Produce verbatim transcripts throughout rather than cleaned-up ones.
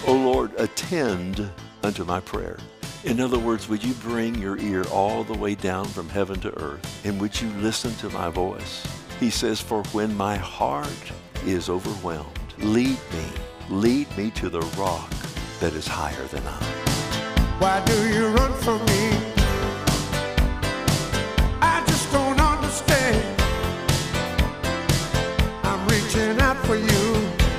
O Lord, attend unto my prayer. In other words, would you bring your ear all the way down from heaven to earth, and would you listen to my voice? He says, for when my heart is overwhelmed, lead me, lead me to the rock that is higher than I. Why do you run from me? I just don't understand. I'm reaching out for you.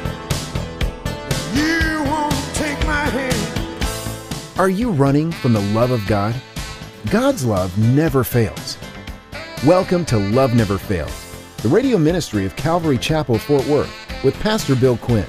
You won't take my hand. Are you running from the love of God? God's love never fails. Welcome to Love Never Fails, the radio ministry of Calvary Chapel, Fort Worth, with Pastor Bill Quinn.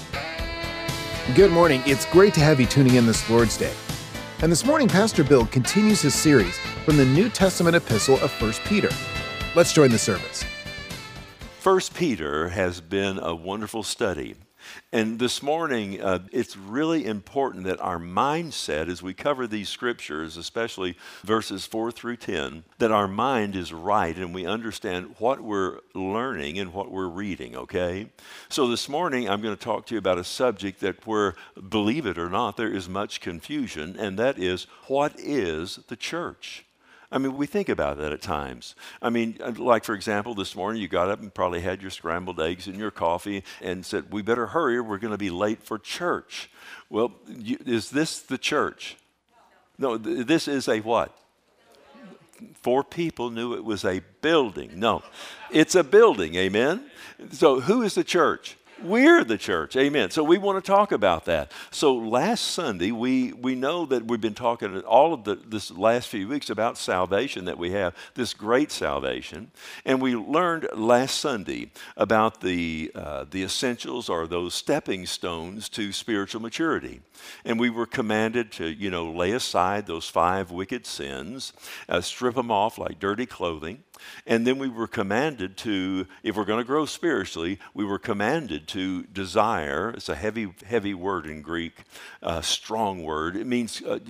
Good morning. It's great to have you tuning in this Lord's Day. And this morning, Pastor Bill continues his series from the New Testament epistle of First Peter. Let's join the service. First Peter has been a wonderful study. And this morning, uh, it's really important that our mindset as we cover these scriptures, especially verses four through ten, that our mind is right and we understand what we're learning and what we're reading, okay? So this morning, I'm going to talk to you about a subject that where, believe it or not, there is much confusion, and that is, what is the church? I mean, we think about that at times. I mean, like, for example, this morning you got up and probably had your scrambled eggs and your coffee and said, we better hurry, we're going to be late for church. Well, you, is this the church? No, th- this is a what? Four people knew it was a building. No, it's a building, amen? So who is the church? We're the church, amen. So we want to talk about that. So last Sunday, we we know that we've been talking all of the this last few weeks about salvation that we have, this great salvation. And we learned last Sunday about the uh, the essentials or those stepping stones to spiritual maturity. And we were commanded to, you know, lay aside those five wicked sins, uh, strip them off like dirty clothing. And then we were commanded to, if we're going to grow spiritually, we were commanded to desire. It's a heavy, heavy word in Greek, uh, strong word. It means uh,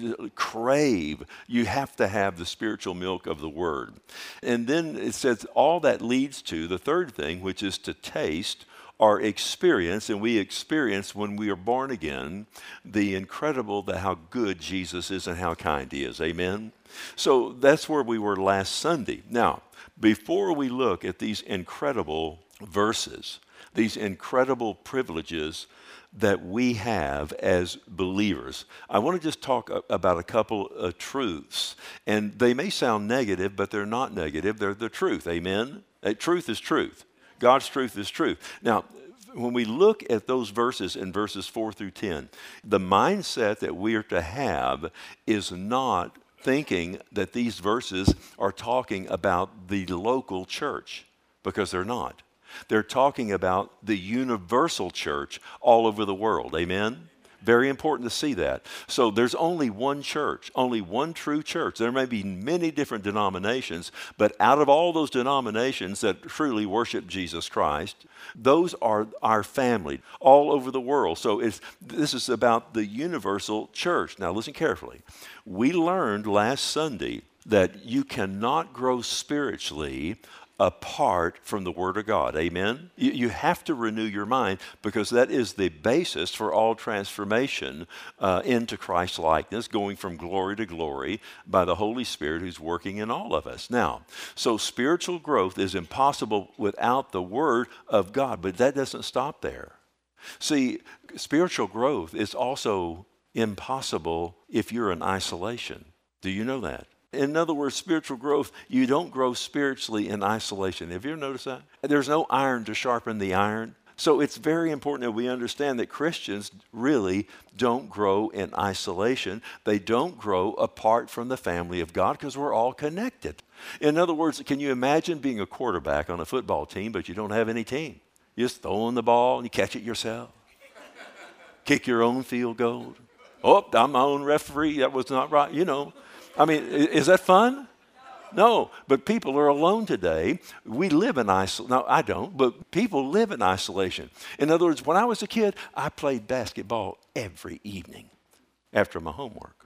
crave. You have to have the spiritual milk of the word. And then it says all that leads to the third thing, which is to taste or experience, and we experience when we are born again, the incredible, the how good Jesus is and how kind he is. Amen? So that's where we were last Sunday. Now, before we look at these incredible verses, these incredible privileges that we have as believers, I want to just talk a- about a couple of truths. And they may sound negative, but they're not negative. They're the truth. Amen? Uh, truth is truth. God's truth is truth. Now, when we look at those verses in verses four through ten, the mindset that we are to have is not thinking that these verses are talking about the local church, because they're not. They're talking about the universal church all over the world. Amen? Very important to see that. So there's only one church, only one true church. There may be many different denominations, but out of all those denominations that truly worship Jesus Christ, those are our family all over the world. So it's, this is about the universal church. Now listen carefully. We learned last Sunday that you cannot grow spiritually apart from the Word of God. Amen? You, you have to renew your mind, because that is the basis for all transformation uh, into Christ's likeness, going from glory to glory by the Holy Spirit who's working in all of us. Now, so spiritual growth is impossible without the Word of God, but that doesn't stop there. See, spiritual growth is also impossible if you're in isolation. Do you know that? In other words, spiritual growth, you don't grow spiritually in isolation. Have you ever noticed that? There's no iron to sharpen the iron. So it's very important that we understand that Christians really don't grow in isolation. They don't grow apart from the family of God, because we're all connected. In other words, can you imagine being a quarterback on a football team, but you don't have any team? You just throw in the ball and you catch it yourself. Kick your own field goal. Oh, I'm my own referee. That was not right. You know. I mean, is that fun? No, but people are alone today. We live in isolation. No, I don't, but people live in isolation. In other words, when I was a kid, I played basketball every evening after my homework.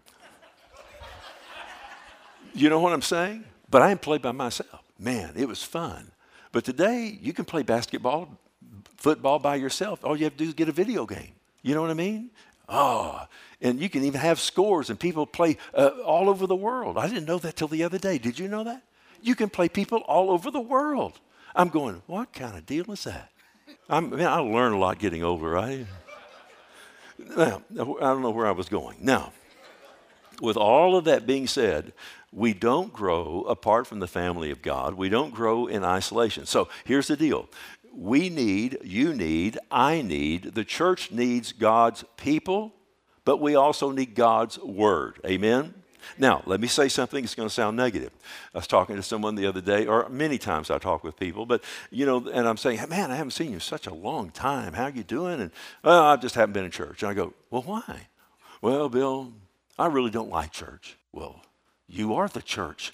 You know what I'm saying? But I didn't play by myself. Man, it was fun. But today, you can play basketball, football by yourself. All you have to do is get a video game. You know what I mean? Oh, and you can even have scores and people play uh, all over the world. I didn't know that till the other day. Did you know that? You can play people all over the world. I'm going, what kind of deal is that? I'm, man, I learned a lot getting older, right? Now, I don't know where I was going. Now, with all of that being said, we don't grow apart from the family of God. We don't grow in isolation. So here's the deal. We need, you need, I need, the church needs God's people, but we also need God's word. Amen? Now, let me say something that's going to sound negative. I was talking to someone the other day, or many times I talk with people, but, you know, and I'm saying, man, I haven't seen you in such a long time. How are you doing? And, well, I just haven't been in church. And I go, well, why? Well, Bill, I really don't like church. Well, you are the church.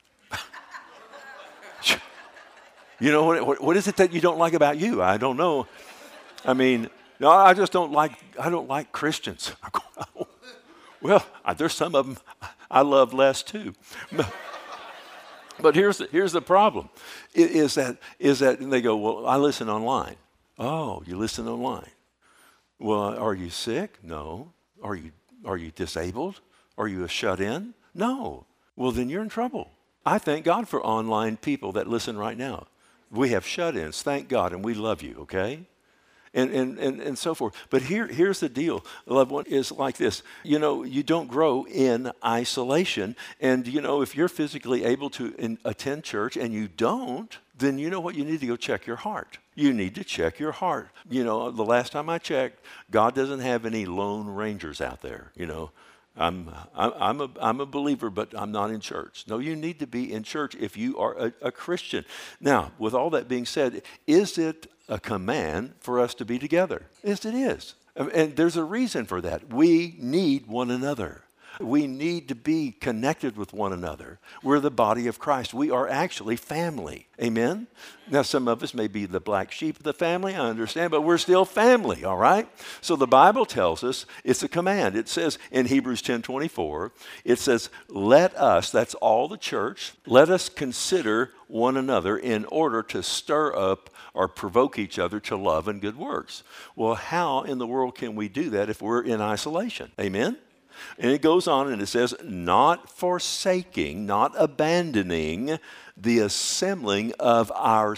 You know, what, what, what is it that you don't like about you? I don't know. I mean, no, I just don't like, I don't like Christians. I go, oh. Well, there's some of them I love less too. But here's the, here's the problem, is that, is that and they go, well, I listen online. Oh, you listen online. Well, are you sick? No. Are you, are you disabled? Are you a shut-in? No. Well, then you're in trouble. I thank God for online people that listen right now. We have shut-ins, thank God, and we love you, okay? And, and, and, and so forth. But here, here's the deal, loved one, is like this. You know, you don't grow in isolation. And, you know, if you're physically able to in, attend church and you don't, then you know what? You need to go check your heart. You need to check your heart. You know, the last time I checked, God doesn't have any lone rangers out there, you know. I'm, I'm, a, I'm a believer, but I'm not in church. No, you need to be in church if you are a, a Christian. Now, with all that being said, is it a command for us to be together? Yes, it is. And there's a reason for that. We need one another. We need to be connected with one another. We're the body of Christ. We are actually family. Amen? Now, some of us may be the black sheep of the family, I understand, but we're still family, all right? So the Bible tells us it's a command. It says in Hebrews ten twenty-four, it says, let us, that's all the church, let us consider one another in order to stir up or provoke each other to love and good works. Well, how in the world can we do that if we're in isolation? Amen? And it goes on and it says, not forsaking, not abandoning the assembling of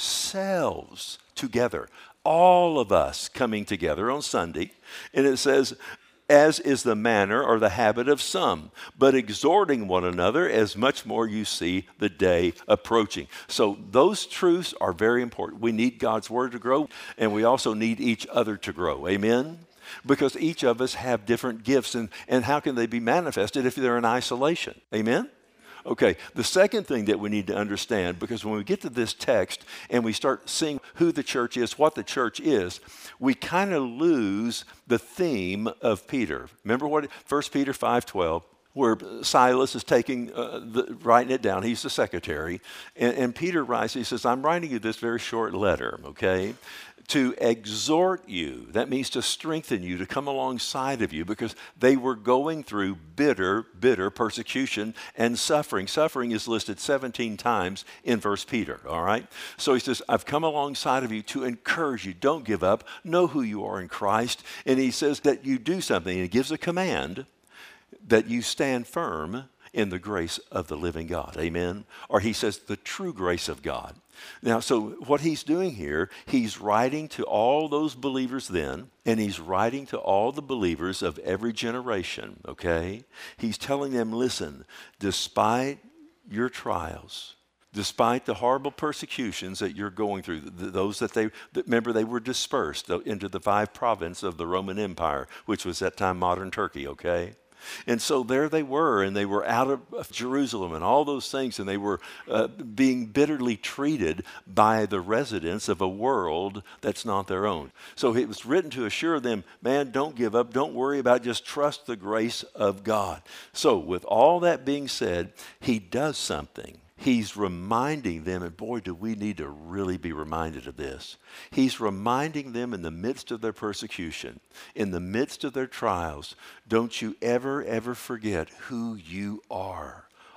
ourselves together. All of us coming together on Sunday. And it says, as is the manner or the habit of some, but exhorting one another as much more you see the day approaching. So those truths are very important. We need God's word to grow, and we also need each other to grow. Amen? Because each of us have different gifts, and, and how can they be manifested if they're in isolation? Amen? Okay, the second thing that we need to understand, because when we get to this text and we start seeing who the church is, what the church is, we kind of lose the theme of Peter. Remember what First Peter five twelve, where Silas is taking, uh, the, writing it down. He's the secretary. And, and Peter writes, he says, I'm writing you this very short letter, okay, to exhort you. That means to strengthen you, to come alongside of you, because they were going through bitter, bitter persecution and suffering. Suffering is listed seventeen times in First Peter, all right? So he says, I've come alongside of you to encourage you. Don't give up. Know who you are in Christ. And he says that you do something. He gives a command that you stand firm in the grace of the living God. Amen? Or he says the true grace of God. Now, so what he's doing here, he's writing to all those believers then, and he's writing to all the believers of every generation, okay? He's telling them, listen, despite your trials, despite the horrible persecutions that you're going through, those that they, remember they were dispersed into the five provinces of the Roman Empire, which was at that time modern Turkey, okay? And so there they were, and they were out of Jerusalem and all those things, and they were uh, being bitterly treated by the residents of a world that's not their own. So it was written to assure them, man, don't give up, don't worry about it, just trust the grace of God. So with all that being said, he does something. He's reminding them, and boy, do we need to really be reminded of this. He's reminding them in the midst of their persecution, in the midst of their trials, don't you ever, ever forget who you are.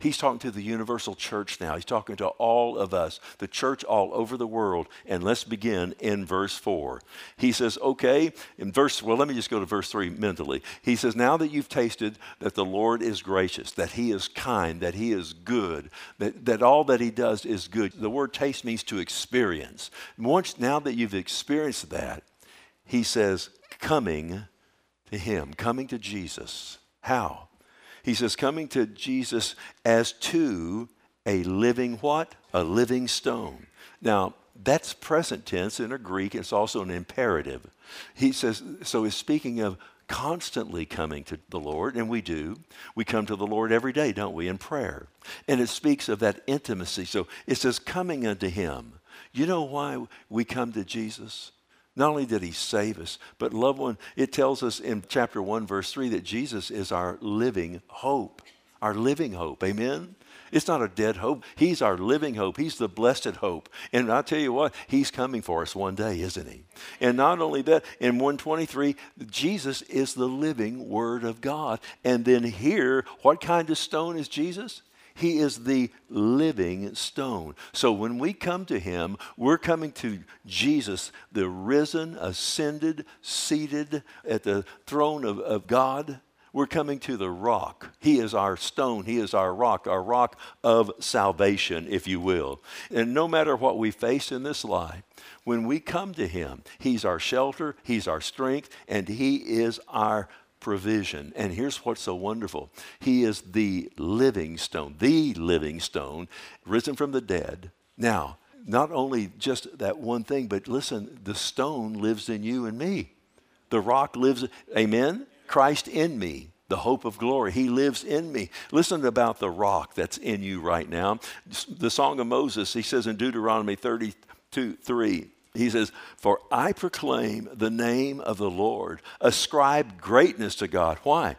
He's talking to the universal church now. He's talking to all of us, the church all over the world. And let's begin in verse four. He says, okay, in verse, well, let me just go to verse three mentally. He says, now that you've tasted that the Lord is gracious, that he is kind, that he is good, that, that all that he does is good. The word taste means to experience. Once, now that you've experienced that, he says, coming to him, coming to Jesus. How? He says, coming to Jesus as to a living what? A living stone. Now, that's present tense in a Greek. It's also an imperative. He says, so he's speaking of constantly coming to the Lord, and we do. We come to the Lord every day, don't we, in prayer. And it speaks of that intimacy. So it says, coming unto him. You know why we come to Jesus? Not only did he save us, but loved one, it tells us in chapter one, verse three, that Jesus is our living hope, our living hope. Amen? It's not a dead hope. He's our living hope. He's the blessed hope. And I'll tell you what, he's coming for us one day, isn't he? And not only that, in one twenty-three, Jesus is the living Word of God. And then here, what kind of stone is Jesus? He is the living stone. So when we come to him, we're coming to Jesus, the risen, ascended, seated at the throne of, of God. We're coming to the rock. He is our stone. He is our rock, our rock of salvation, if you will. And no matter what we face in this life, when we come to him, he's our shelter, he's our strength, and he is our provision. And here's what's so wonderful. He is the living stone, the living stone, risen from the dead. Now, not only just that one thing, but listen, the stone lives in you and me. The rock lives, amen? Christ in me, the hope of glory. He lives in me. Listen about the rock that's in you right now. The Song of Moses, he says in Deuteronomy thirty-two, three, he says, for I proclaim the name of the Lord. Ascribe greatness to God. Why?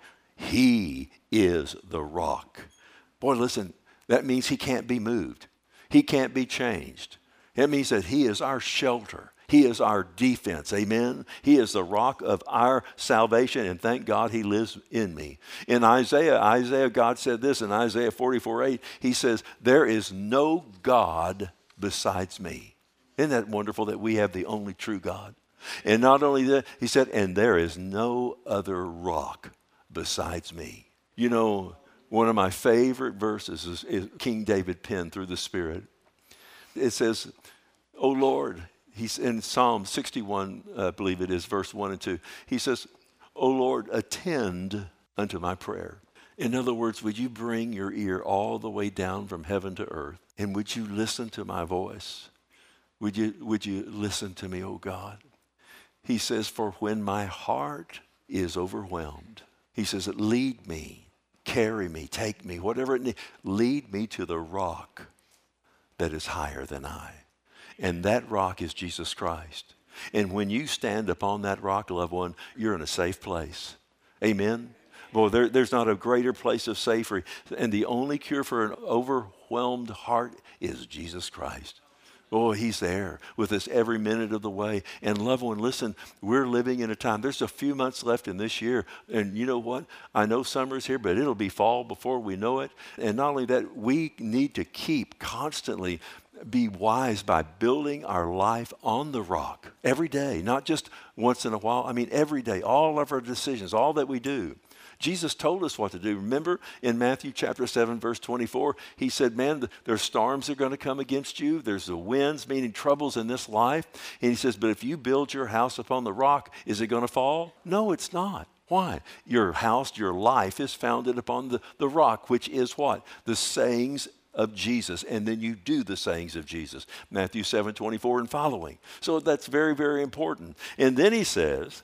He is the rock. Boy, listen, that means he can't be moved. He can't be changed. It means that he is our shelter. He is our defense. Amen? He is the rock of our salvation, and thank God he lives in me. In Isaiah, Isaiah, God said this in Isaiah forty-four, eight. He says, there is no God besides me. Isn't that wonderful that we have the only true God? And not only that, he said, and there is no other rock besides me. You know, one of my favorite verses is, is King David penned through the Spirit. It says, O Lord, he's in Psalm sixty-one, I believe it is, verse one and two. He says, O Lord, attend unto my prayer. In other words, would you bring your ear all the way down from heaven to earth? And would you listen to my voice? Would you, would you listen to me, O God? He says, for when my heart is overwhelmed, he says, lead me, carry me, take me, whatever it needs. Lead me to the rock that is higher than I. And that rock is Jesus Christ. And when you stand upon that rock, loved one, you're in a safe place. Amen? Well, there, there's not a greater place of safety. And the only cure for an overwhelmed heart is Jesus Christ. Oh, he's there with us every minute of the way. And loved one, listen, we're living in a time. There's a few months left in this year. And you know what? I know summer's here, but it'll be fall before we know it. And not only that, we need to keep constantly be wise by building our life on the rock every day, not just once in a while. I mean, every day, all of our decisions, all that we do. Jesus told us what to do. Remember in Matthew chapter seven, verse twenty-four, he said, man, there's storms that are going to come against you. There's the winds, meaning troubles in this life. And he says, but if you build your house upon the rock, is it going to fall? No, it's not. Why? Your house, your life is founded upon the, the rock, which is what? The sayings of Jesus, and then you do the sayings of Jesus. Matthew seven, twenty-four and following. So that's very, very important. And then he says,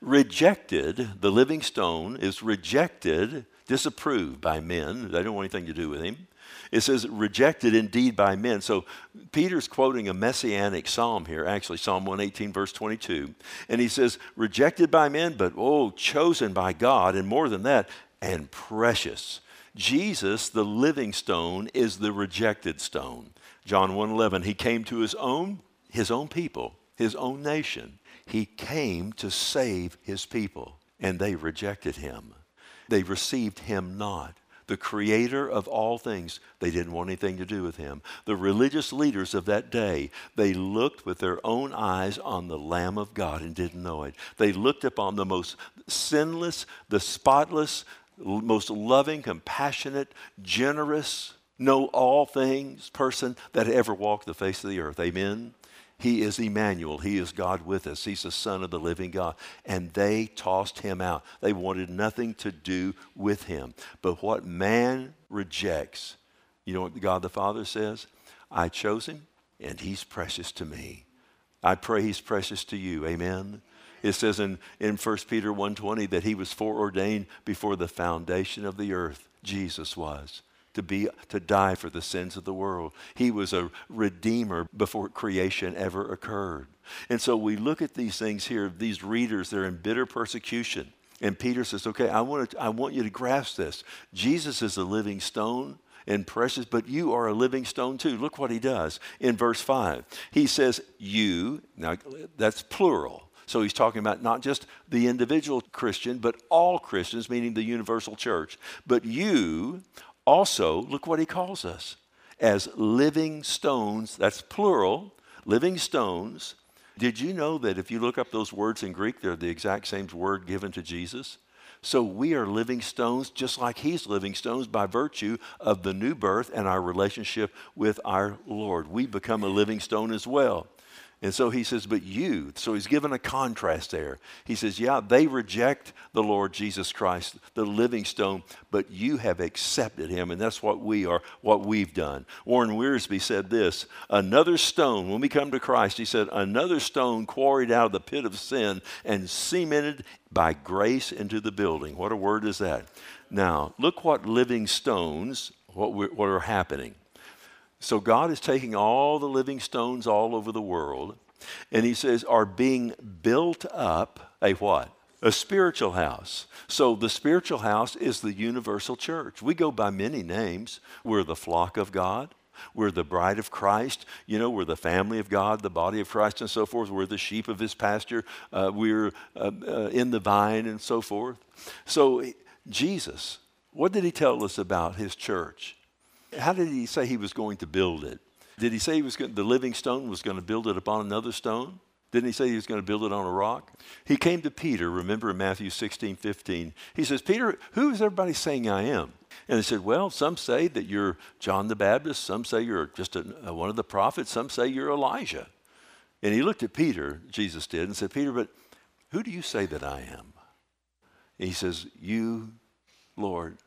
rejected, the living stone is rejected, disapproved by men. They don't want anything to do with him. It says rejected indeed by men. So Peter's quoting a messianic psalm here, actually Psalm one eighteen verse twenty-two. And he says rejected by men, but oh, chosen by God, and more than that, and precious. Jesus, the living stone, is the rejected stone. John one eleven, he came to his own, his own people, his own nation. He came to save his people, and they rejected him. They received him not. the creator of all things, they didn't want anything to do with him. The religious leaders of that day, they looked with their own eyes on the Lamb of God and didn't know it. They looked upon the most sinless, the spotless, most loving, compassionate, generous, know all things person that ever walked the face of the earth. Amen? He is Emmanuel. He is God with us. He's the Son of the living God. And they tossed him out. They wanted nothing to do with him. But what man rejects, you know what God the Father says? I chose him, and he's precious to me. I pray he's precious to you. Amen? It says in, in First Peter one twenty that he was foreordained before the foundation of the earth. Jesus was. To be to die for the sins of the world. He was a redeemer before creation ever occurred. And so we look at these things here, these readers, they're in bitter persecution. And Peter says, okay, I want to, I want you to grasp this. Jesus is a living stone and precious, but you are a living stone too. Look what he does in verse five. He says, you, now that's plural. So he's talking about not just the individual Christian, but all Christians, meaning the universal church. But you also, look what he calls us, as living stones, that's plural, living stones. Did you know that if you look up those words in Greek, they're the exact same word given to Jesus? So we are living stones just like he's living stones by virtue of the new birth and our relationship with our Lord. We become a living stone as well. And so he says, but you, so he's given a contrast there. He says, yeah, they reject the Lord Jesus Christ, the living stone, but you have accepted him, and that's what we are, what we've done. Warren Wiersbe said this, another stone, when we come to Christ, he said, another stone quarried out of the pit of sin and cemented by grace into the building. What a word is that? Now, look what living stones, what, we, what are happening. So God is taking all the living stones all over the world, and he says, are being built up a what? A spiritual house. So the spiritual house is the universal church. We go by many names. We're the flock of God. We're the bride of Christ. You know, we're the family of God, the body of Christ, and so forth. We're the sheep of his pasture. Uh, we're uh, uh, in the vine and so forth. So Jesus, what did he tell us about his church? How did he say he was going to build it? Did he say he was going, the living stone was going to build it upon another stone? Didn't he say he was going to build it on a rock? He came to Peter, remember in Matthew sixteen fifteen. He says, Peter, who is everybody saying I am? And he said, well, some say that you're John the Baptist. Some say you're just a, a, one of the prophets. Some say you're Elijah. And he looked at Peter, Jesus did, and said, Peter, but who do you say that I am? And he says, you, Lord,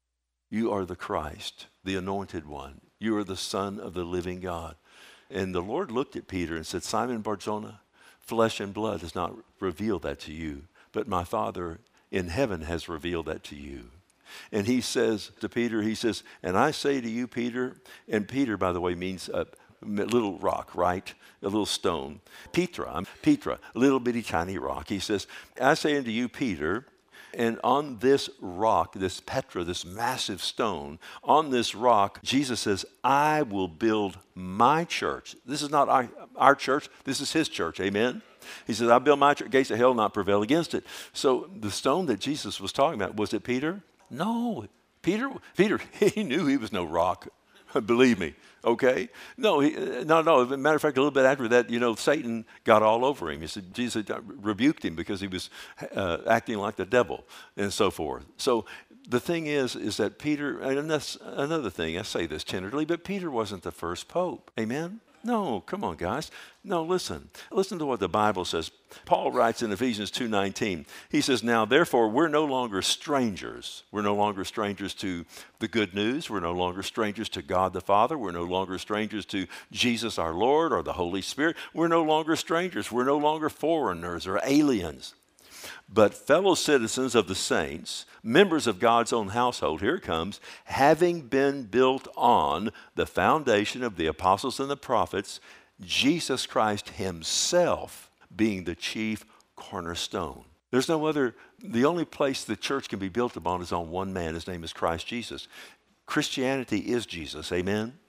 you are the Christ, the anointed one. You are the Son of the living God. And the Lord looked at Peter and said, Simon Bar-Jonah, flesh and blood has not revealed that to you, but my Father in heaven has revealed that to you. And he says to Peter, he says, and I say to you, Peter, and Peter, by the way, means a little rock, right? A little stone. Petra, Petra, a little bitty tiny rock. He says, I say unto you, Peter, and on this rock, this Petra, this massive stone, on this rock, Jesus says, I will build my church. This is not our, our church. This is his church. Amen? He says, I build my church. Gates of hell will not prevail against it. So the stone that Jesus was talking about, was it Peter? No. Peter, Peter, he knew he was no rock. Believe me. Okay? No, he, no, no. As a matter of fact, a little bit after that, you know, Satan got all over him. He said, Jesus rebuked him because he was uh, acting like the devil and so forth. So the thing is, is that Peter, and that's another thing, I say this tenderly, but Peter wasn't the first pope. Amen? No, come on, guys. No, listen. Listen to what the Bible says. Paul writes in Ephesians two nineteen. He says, now, therefore, we're no longer strangers. We're no longer strangers to the good news. We're no longer strangers to God the Father. We're no longer strangers to Jesus our Lord or the Holy Spirit. We're no longer strangers. We're no longer foreigners or aliens, but fellow citizens of the saints, members of God's own household, here it comes, having been built on the foundation of the apostles and the prophets, Jesus Christ himself being the chief cornerstone. There's no other, the only place the church can be built upon is on one man. His name is Christ Jesus. Christianity is Jesus, amen?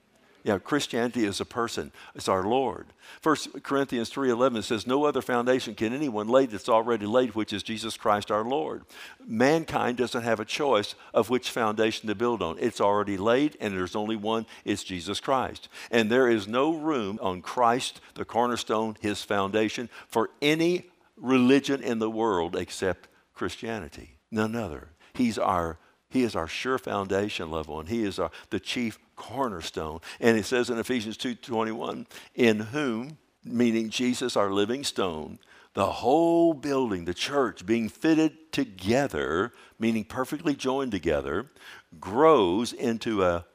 Yeah, Christianity is a person. It's our Lord. First Corinthians three eleven says, no other foundation can anyone lay that's already laid, which is Jesus Christ our Lord. Mankind doesn't have a choice of which foundation to build on. It's already laid, and there's only one. It's Jesus Christ. And there is no room on Christ, the cornerstone, his foundation, for any religion in the world except Christianity. None other. He's our He is our sure foundation level, and he is our, the chief cornerstone. And it says in Ephesians two twenty-one, in whom, meaning Jesus, our living stone, the whole building, the church, being fitted together, meaning perfectly joined together, grows into a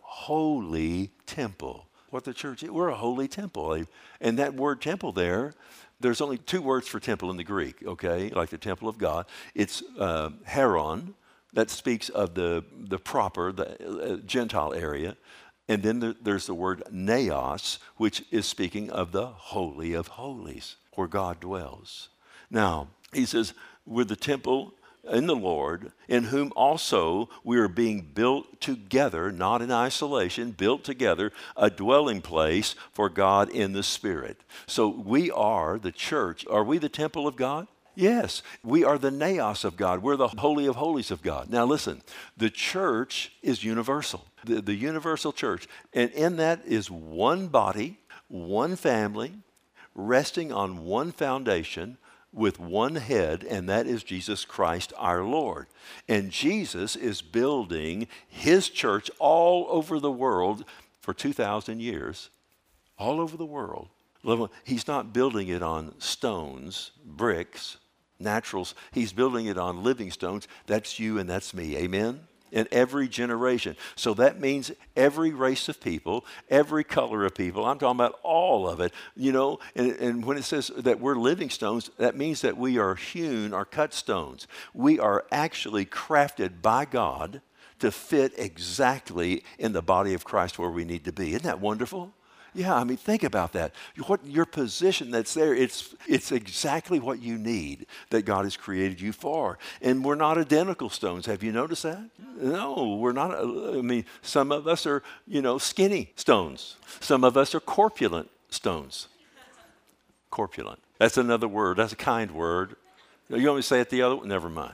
holy temple. What the church is, we're a holy temple. And that word temple there, there's only two words for temple in the Greek, okay, like the temple of God. It's uh, Heron. That speaks of the, the proper, the uh, Gentile area. And then there, there's the word naos, which is speaking of the Holy of Holies, where God dwells. Now, he says, we're the temple in the Lord, in whom also we are being built together, not in isolation, built together, a dwelling place for God in the Spirit. So we are the church. Are we the temple of God? Yes, we are the naos of God. We're the Holy of Holies of God. Now listen, the church is universal, the, the universal church. And in that is one body, one family, resting on one foundation with one head, and that is Jesus Christ our Lord. And Jesus is building his church all over the world for two thousand years, all over the world. He's not building it on stones, bricks, naturals. He's building it on living stones. That's you and that's me. Amen? In every generation. So that means every race of people, every color of people. I'm talking about all of it. You know, and, and when it says that we're living stones, that means that we are hewn or cut stones. We are actually crafted by God to fit exactly in the body of Christ where we need to be. Isn't that wonderful? Yeah, I mean, think about that. What your position that's there, it's it's exactly what you need that God has created you for. And we're not identical stones. Have you noticed that? No, we're not. I mean, some of us are, you know, skinny stones. Some of us are corpulent stones. Corpulent. That's another word. That's a kind word. You want me to say it the other way? Never mind.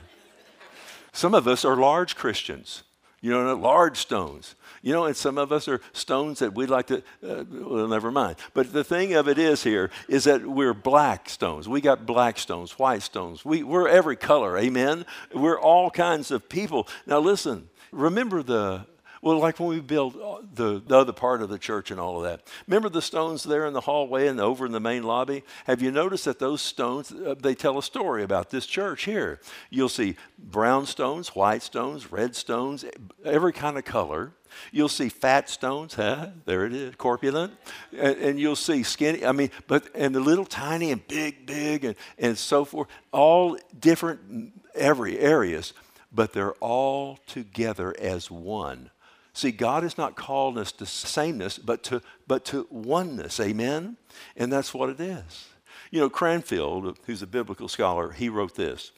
Some of us are large Christians. You know, large stones. You know, and some of us are stones that we'd like to, uh, well, never mind. But the thing of it is here is that we're black stones. We got black stones, white stones. We, we're every color, amen? We're all kinds of people. Now listen, remember the, well, like when we built the, the other part of the church and all of that. Remember the stones there in the hallway and over in the main lobby? Have you noticed that those stones, uh, they tell a story about this church here? You'll see brown stones, white stones, red stones, every kind of color. You'll see fat stones, huh? There it is, corpulent. And, and you'll see skinny, I mean, but, and the little tiny and big, big, and, and so forth, all different every areas, but they're all together as one. See, God has not called us to sameness, but to, but to oneness, amen? And that's what it is. You know, Cranfield, who's a biblical scholar, he wrote this.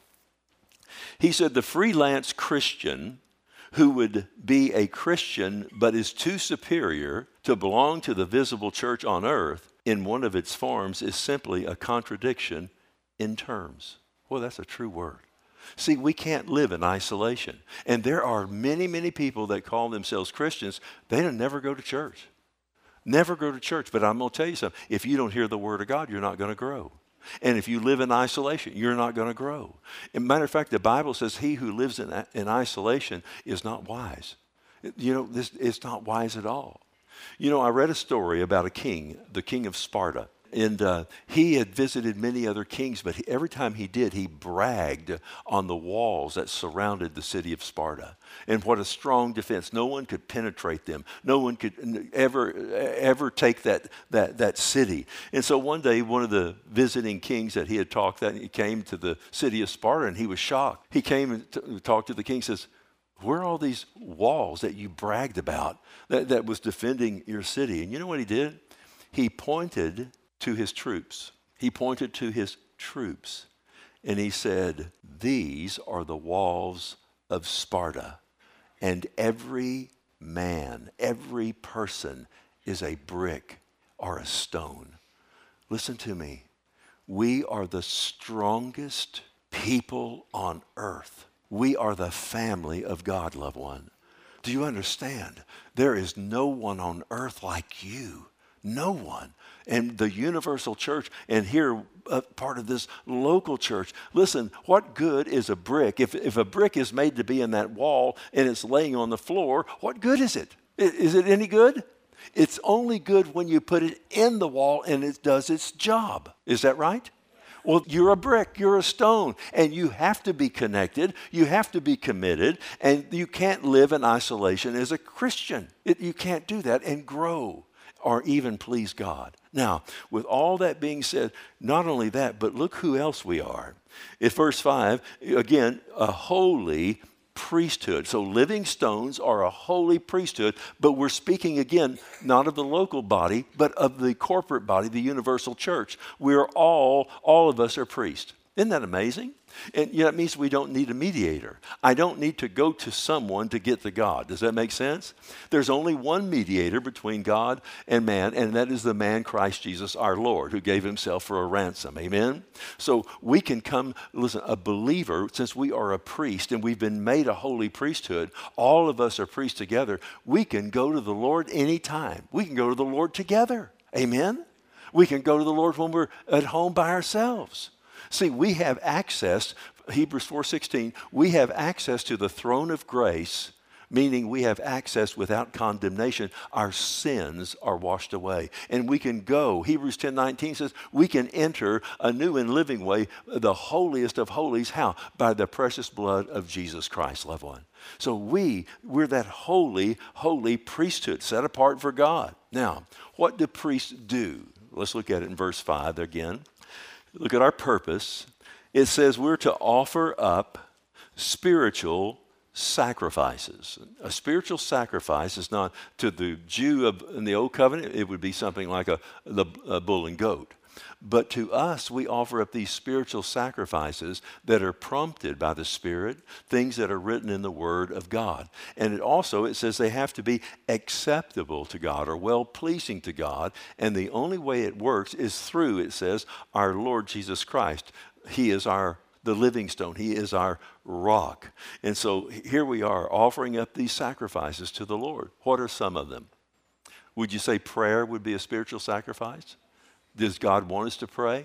He said, the freelance Christian who would be a Christian but is too superior to belong to the visible church on earth in one of its forms is simply a contradiction in terms. Well, that's a true word. See, we can't live in isolation. And there are many, many people that call themselves Christians. They don't never go to church. Never go to church. But I'm going to tell you something. If you don't hear the word of God, you're not going to grow. And if you live in isolation, you're not going to grow. As a matter of fact, the Bible says he who lives in, in isolation is not wise. You know, this it's not wise at all. You know, I read a story about a king, the king of Sparta. And uh, he had visited many other kings, but he, every time he did, he bragged on the walls that surrounded the city of Sparta. And what a strong defense. No one could penetrate them. No one could ever ever take that, that, that city. And so one day, one of the visiting kings that he had talked that, he came to the city of Sparta, and he was shocked. He came and t- talked to the king and says, where are all these walls that you bragged about that, that was defending your city? And you know what he did? He pointed to his troops. He pointed to his troops and he said, these are the walls of Sparta, and every man, every person is a brick or a stone. Listen to me. We are the strongest people on earth. We are the family of God, loved one. Do you understand? There is no one on earth like you. No one. And the universal church, and here, uh, part of this local church. Listen, what good is a brick? If, if a brick is made to be in that wall and it's laying on the floor, what good is it? Is it any good? It's only good when you put it in the wall and it does its job. Is that right? Well, you're a brick, you're a stone, and you have to be connected, you have to be committed, and you can't live in isolation as a Christian. It, you can't do that and grow or even please God. Now, with all that being said, not only that, but look who else we are. In verse five, again, a holy priesthood. So living stones are a holy priesthood, but we're speaking again, not of the local body, but of the corporate body, the universal church. We're all, all of us are priests. Isn't that amazing? And yeah, that means we don't need a mediator. I don't need to go to someone to get to God. Does that make sense? There's only one mediator between God and man, and that is the man Christ Jesus our Lord, who gave himself for a ransom. Amen? So we can come, listen, a believer, since we are a priest and we've been made a holy priesthood, all of us are priests together, we can go to the Lord anytime. We can go to the Lord together. Amen? We can go to the Lord when we're at home by ourselves. See, we have access, Hebrews four sixteen, we have access to the throne of grace, meaning we have access without condemnation. Our sins are washed away. And we can go, Hebrews ten nineteen says, we can enter a new and living way, the holiest of holies. How? By the precious blood of Jesus Christ, loved one. So we, we're that holy, holy priesthood set apart for God. Now, what do priests do? Let's look at it in verse five again. Look at our purpose. It says we're to offer up spiritual sacrifices. A spiritual sacrifice is not, to the Jew of, in the Old Covenant, it would be something like a, the, a bull and goat. But to us, we offer up these spiritual sacrifices that are prompted by the Spirit, things that are written in the Word of God. And it also, it says they have to be acceptable to God or well-pleasing to God. And the only way it works is through, it says, our Lord Jesus Christ. He is our the living stone. He is our rock. And so here we are offering up these sacrifices to the Lord. What are some of them? Would you say prayer would be a spiritual sacrifice? Does God want us to pray?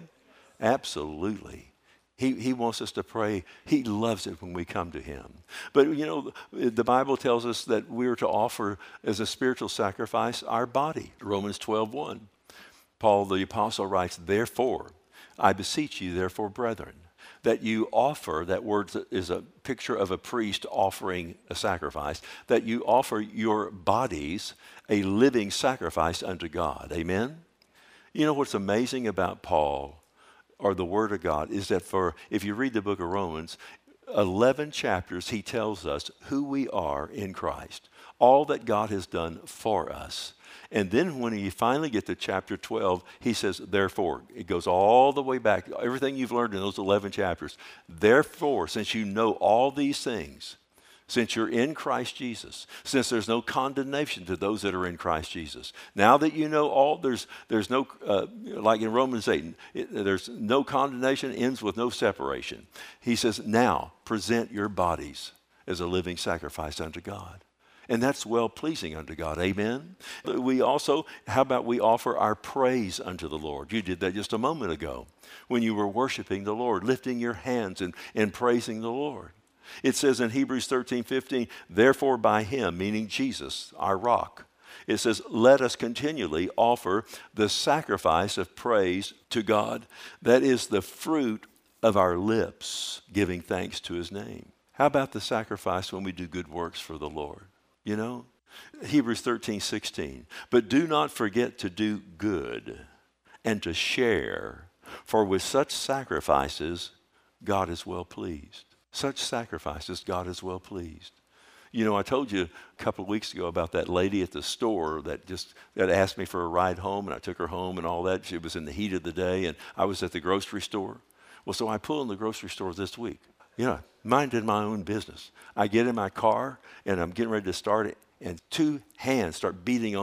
Absolutely. He, he wants us to pray. He loves it when we come to him. But, you know, the Bible tells us that we're to offer as a spiritual sacrifice our body. Romans twelve one. Paul the apostle writes, therefore, I beseech you, therefore, brethren, that you offer, that word is a picture of a priest offering a sacrifice, that you offer your bodies a living sacrifice unto God. Amen? You know what's amazing about Paul or the Word of God is that for, if you read the book of Romans, eleven chapters, he tells us who we are in Christ, all that God has done for us. And then when you finally get to chapter twelve, he says, therefore, it goes all the way back, everything you've learned in those eleven chapters. Therefore, since you know all these things, since you're in Christ Jesus, since there's no condemnation to those that are in Christ Jesus. Now that you know all, there's there's no, uh, like in Romans eight, it, there's no condemnation, ends with no separation. He says, now present your bodies as a living sacrifice unto God. And that's well-pleasing unto God. Amen? We also, how about we offer our praise unto the Lord? You did that just a moment ago when you were worshiping the Lord, lifting your hands and, and praising the Lord. It says in Hebrews thirteen fifteen, therefore by him, meaning Jesus, our rock, it says, let us continually offer the sacrifice of praise to God. That is the fruit of our lips, giving thanks to his name. How about the sacrifice when we do good works for the Lord? You know, Hebrews thirteen sixteen, but do not forget to do good and to share, for with such sacrifices, God is well pleased. Such sacrifices, God is well pleased. You know, I told you a couple of weeks ago about that lady at the store that just that asked me for a ride home, and I took her home and all that. She was in the heat of the day, and I was at the grocery store. Well, so I pull in the grocery store this week. You know, minded my own business. I get in my car, and I'm getting ready to start it, and two hands start beating on the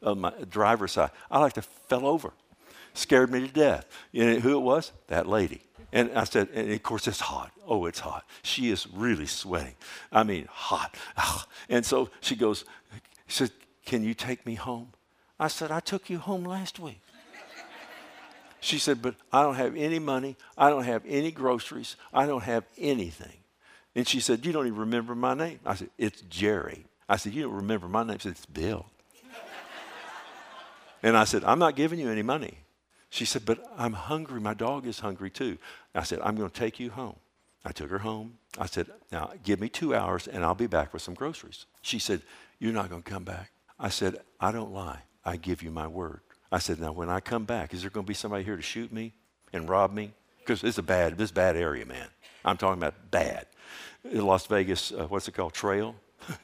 of my driver's side. I like to fell over. Scared me to death. You know who it was? That lady. And I said, and of course it's hot. Oh, it's hot. She is really sweating. I mean, hot. And so she goes, she said, can you take me home? I said, I took you home last week. She said, but I don't have any money. I don't have any groceries. I don't have anything. And she said, you don't even remember my name. I said, it's Jerry. I said, you don't remember my name? She said, it's Bill. And I said, I'm not giving you any money. She said, but I'm hungry. My dog is hungry too. I said, I'm going to take you home. I took her home. I said, now give me two hours and I'll be back with some groceries. She said, you're not going to come back. I said, I don't lie. I give you my word. I said, now when I come back, is there going to be somebody here to shoot me and rob me? Because it's a bad, this bad area, man. I'm talking about bad. Las Vegas, uh, what's it called, Trail?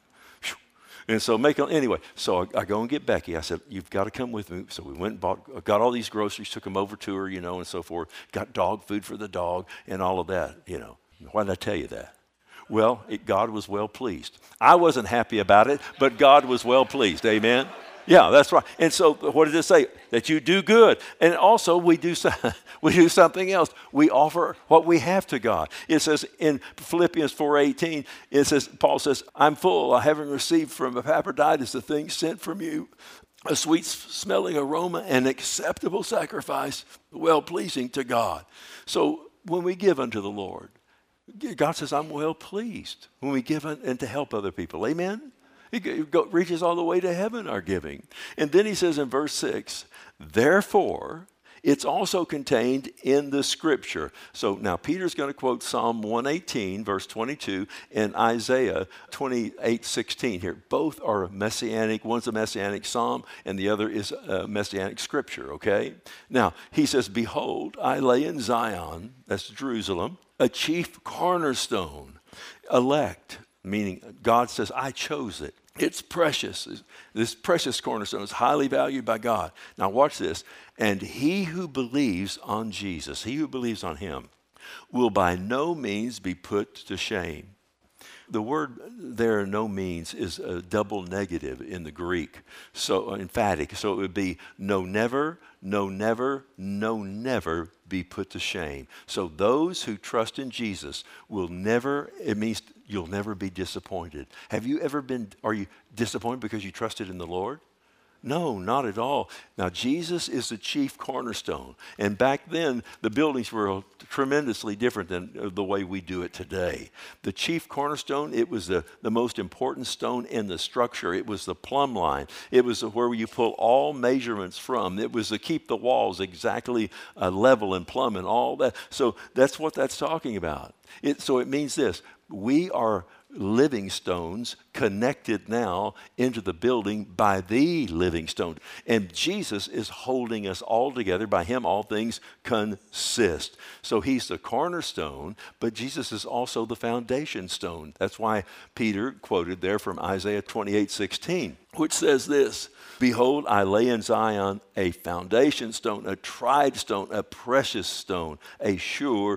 And so make anyway, so I, I go and get Becky. I said, you've got to come with me. So we went and bought, got all these groceries, took them over to her, you know, and so forth. Got dog food for the dog and all of that, you know. Why did I tell you that? Well, it, God was well pleased. I wasn't happy about it, but God was well pleased. Amen? Yeah, that's right. And so what did it say? That you do good. And also we do so, we do something else. We offer what we have to God. It says in Philippians four eighteen, it says, Paul says, I'm full. I haven't received from Epaphroditus the things sent from you, a sweet smelling aroma, an acceptable sacrifice, well-pleasing to God. So when we give unto the Lord, God says, I'm well pleased when we give and to help other people. Amen? It reaches all the way to heaven, our giving. And then he says in verse six, therefore, it's also contained in the scripture. So now Peter's going to quote Psalm one eighteen, verse twenty-two, and Isaiah twenty-eight sixteen here. Both are messianic. One's a messianic psalm, and the other is a messianic scripture, okay? Now, he says, behold, I lay in Zion, that's Jerusalem, a chief cornerstone, elect, meaning God says, I chose it. It's precious. This precious cornerstone is highly valued by God. Now watch this. And he who believes on Jesus, he who believes on him, will by no means be put to shame. The word there, no means, is a double negative in the Greek, so emphatic. So it would be no never, no never, no never be put to shame. So those who trust in Jesus will never, it means you'll never be disappointed. Have you ever been, are you disappointed because you trusted in the Lord? No, not at all. Now, Jesus is the chief cornerstone. And back then, the buildings were tremendously different than the way we do it today. The chief cornerstone, it was the, the most important stone in the structure. It was the plumb line. It was where you pull all measurements from. It was to keep the walls exactly uh, level and plumb and all that. So that's what that's talking about. It, so it means this. We are living stones connected now into the building by the living stone. And Jesus is holding us all together. By him, all things consist. So he's the cornerstone, but Jesus is also the foundation stone. That's why Peter quoted there from Isaiah twenty-eight sixteen, which says this, behold, I lay in Zion a foundation stone, a tried stone, a precious stone, a sure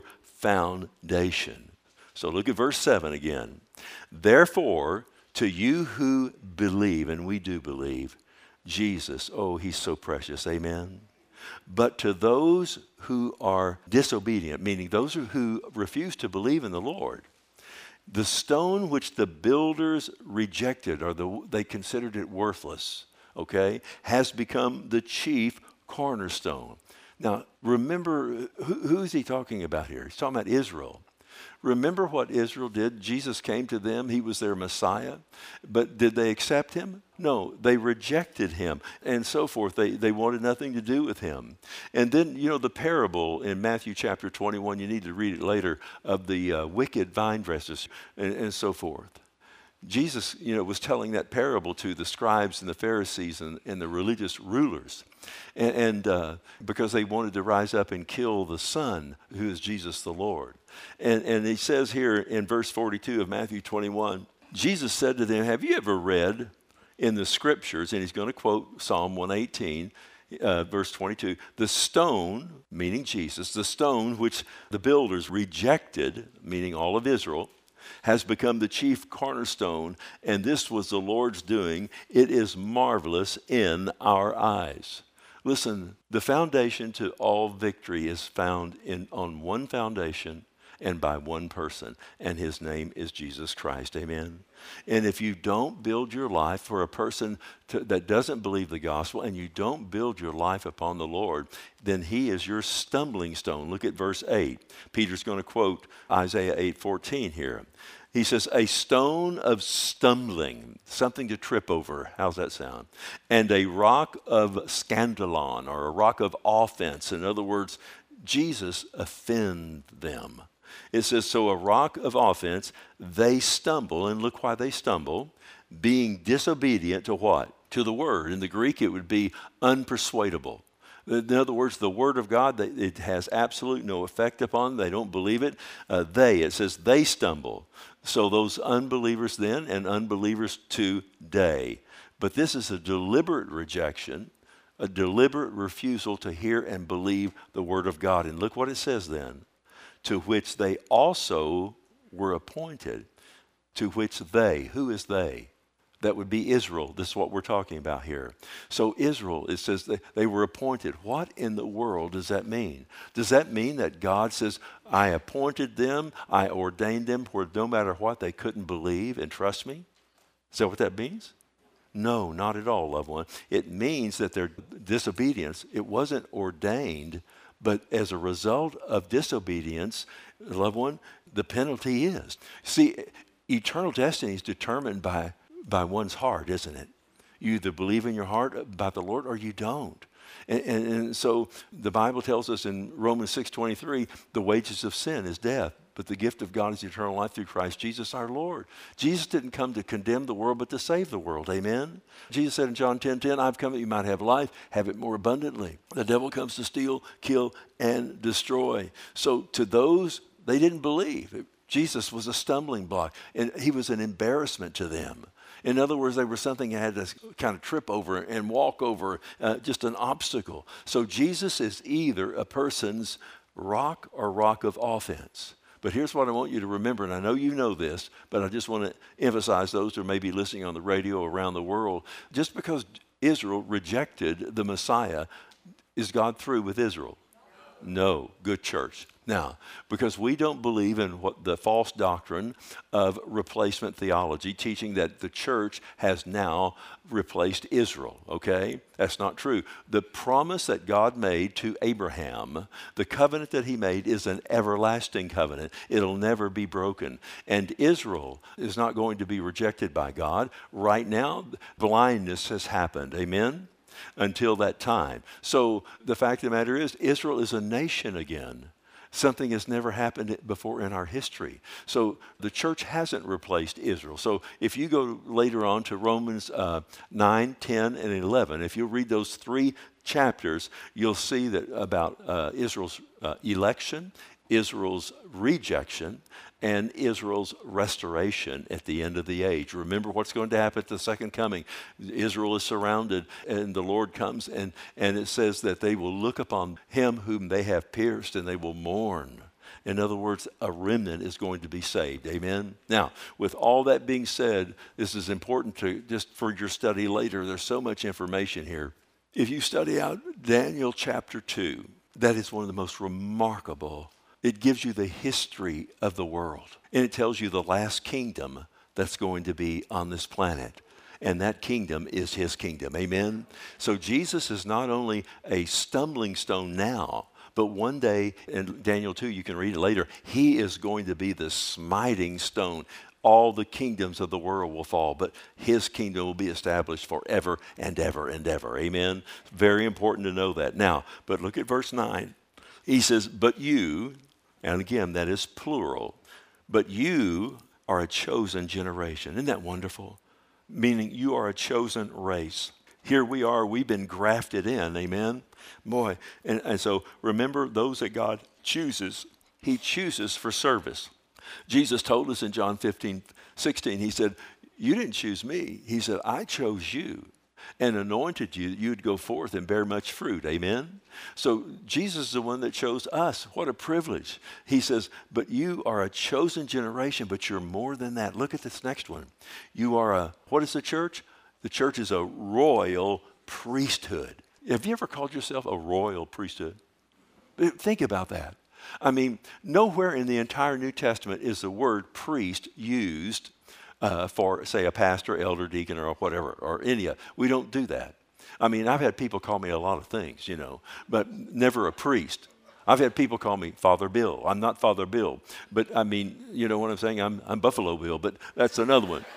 foundation. So look at verse seven again. Therefore, to you who believe, and we do believe, Jesus, oh, he's so precious, amen. But to those who are disobedient, meaning those who refuse to believe in the Lord, the stone which the builders rejected, or the, they considered it worthless, okay, has become the chief cornerstone. Now, remember, who, who is he talking about here? He's talking about Israel. Remember what Israel did? Jesus came to them. He was their Messiah. But did they accept him? No, they rejected him and so forth. They, they wanted nothing to do with him. And then, you know, the parable in Matthew chapter twenty-one, you need to read it later, of the uh, wicked vine dressers and, and so forth. Jesus, you know, was telling that parable to the scribes and the Pharisees and, and the religious rulers. And, and uh, because they wanted to rise up and kill the Son, who is Jesus the Lord. And, and he says here in verse forty-two of Matthew twenty-one, Jesus said to them, have you ever read in the scriptures, and he's going to quote Psalm one eighteen, uh, verse twenty-two, the stone, meaning Jesus, the stone which the builders rejected, meaning all of Israel, has become the chief cornerstone, and this was the Lord's doing. It is marvelous in our eyes. Listen, the foundation to all victory is found in on one foundation and by one person, and his name is Jesus Christ. Amen. And if you don't build your life for a person to, that doesn't believe the gospel, and you don't build your life upon the Lord, then he is your stumbling stone. Look at verse eight. Peter's going to quote Isaiah eight fourteen here. He says, a stone of stumbling, something to trip over. How's that sound? And a rock of scandalon, or a rock of offense. In other words, Jesus offended them. It says, so a rock of offense, they stumble, and look why they stumble, being disobedient to what? To the word. In the Greek, it would be unpersuadable. In other words, the word of God, it has absolute no effect upon them. They don't believe it. Uh, they, it says they stumble. So those unbelievers then and unbelievers today. But this is a deliberate rejection, a deliberate refusal to hear and believe the word of God. And look what it says then. To which they also were appointed. To which they, who is they? That would be Israel. This is what we're talking about here. So Israel, it says they, they were appointed. What in the world does that mean? Does that mean that God says, I appointed them, I ordained them, where no matter what they couldn't believe and trust me? Is that what that means? No, not at all, loved one. It means that their disobedience, it wasn't ordained, but as a result of disobedience, loved one, the penalty is. See, eternal destiny is determined by by one's heart, isn't it? You either believe in your heart about the Lord or you don't. And, and, and so the Bible tells us in Romans six twenty-three, the wages of sin is death, but the gift of God is eternal life through Christ Jesus our Lord. Jesus didn't come to condemn the world, but to save the world. Amen? Jesus said in John ten ten, I've come that you might have life, have it more abundantly. The devil comes to steal, kill, and destroy. So to those, they didn't believe. Jesus was a stumbling block, and he was an embarrassment to them. In other words, they were something you had to kind of trip over and walk over, uh, just an obstacle. So Jesus is either a person's rock or rock of offense. But here's what I want you to remember, and I know you know this, but I just want to emphasize those who may be listening on the radio around the world. Just because Israel rejected the Messiah, is God through with Israel? No, good church. Now, because we don't believe in what the false doctrine of replacement theology, teaching that the church has now replaced Israel, okay? That's not true. The promise that God made to Abraham, the covenant that he made, is an everlasting covenant. It'll never be broken. And Israel is not going to be rejected by God. Right now, blindness has happened. Amen? Until that time. So the fact of the matter is, Israel is a nation again. Something has never happened before in our history. So the church hasn't replaced Israel. So if you go later on to Romans uh, nine, ten, and eleven, if you read those three chapters, you'll see that about uh, Israel's uh, election, Israel's rejection, and Israel's restoration at the end of the age. Remember what's going to happen at the second coming. Israel is surrounded, and the Lord comes, and, and it says that they will look upon him whom they have pierced, and they will mourn. In other words, a remnant is going to be saved. Amen? Now, with all that being said, this is important to just for your study later. There's so much information here. If you study out Daniel chapter two, that is one of the most remarkable. It gives you the history of the world. And it tells you the last kingdom that's going to be on this planet. And that kingdom is his kingdom. Amen? So Jesus is not only a stumbling stone now, but one day, in Daniel two, you can read it later, he is going to be the smiting stone. All the kingdoms of the world will fall, but his kingdom will be established forever and ever and ever. Amen? Very important to know that. Now, but look at verse nine. He says, but you... And again, that is plural. But you are a chosen generation. Isn't that wonderful? Meaning you are a chosen race. Here we are, we've been grafted in, amen? Boy, and, and so remember those that God chooses, he chooses for service. Jesus told us in John fifteen, sixteen, he said, you didn't choose me. He said, I chose you. and anointed you that you would go forth and bear much fruit. Amen? So Jesus is the one that chose us. What a privilege. He says, but you are a chosen generation, but you're more than that. Look at this next one. You are a, what is the church? The church is a royal priesthood. Have you ever called yourself a royal priesthood? Think about that. I mean, nowhere in the entire New Testament is the word priest used uh, for, say, a pastor, elder, deacon, or whatever, or any of. We don't do that. I mean, I've had people call me a lot of things, you know, but never a priest. I've had people call me Father Bill. I'm not Father Bill, but I mean, you know what I'm saying? I'm, I'm Buffalo Bill, but that's another one.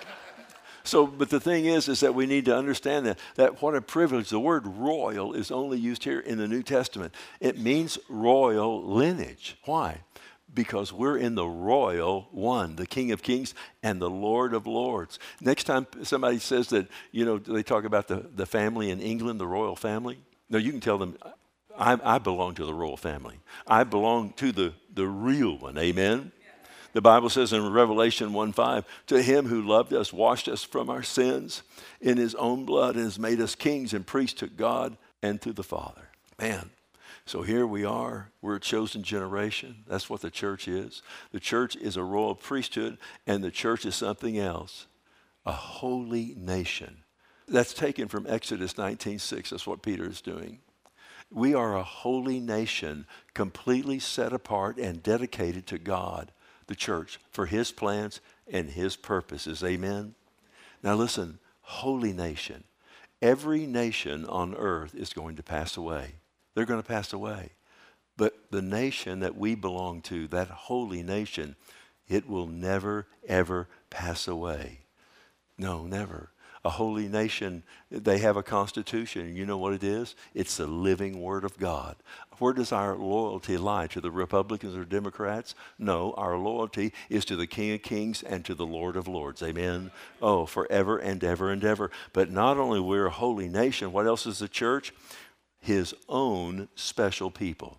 So, but the thing is, is that we need to understand that, that what a privilege. The word royal is only used here in the New Testament. It means royal lineage. Why? Because we're in the royal one, the King of Kings and the Lord of Lords. Next time somebody says that, you know, they talk about the, the family in England, the royal family. No, you can tell them, I, I belong to the royal family. I belong to the, the real one. Amen? The Bible says in Revelation one five, to him who loved us, washed us from our sins in his own blood, and has made us kings and priests to God and to the Father. Man, so here we are. We're a chosen generation. That's what the church is. The church is a royal priesthood, and the church is something else, a holy nation. That's taken from Exodus nineteen six. That's what Peter is doing. We are a holy nation, completely set apart and dedicated to God, the church, for his plans and his purposes. Amen? Now listen, holy nation. Every nation on earth is going to pass away. They're going to pass away. But the nation that we belong to, that holy nation, it will never, ever pass away. No, never. A holy nation, they have a constitution. You know what it is? It's the living word of God. Where does our loyalty lie? To the Republicans or Democrats? No, our loyalty is to the King of Kings and to the Lord of Lords. Amen? Oh, forever and ever and ever. But not only we're a holy nation, what else is the church? His own special people.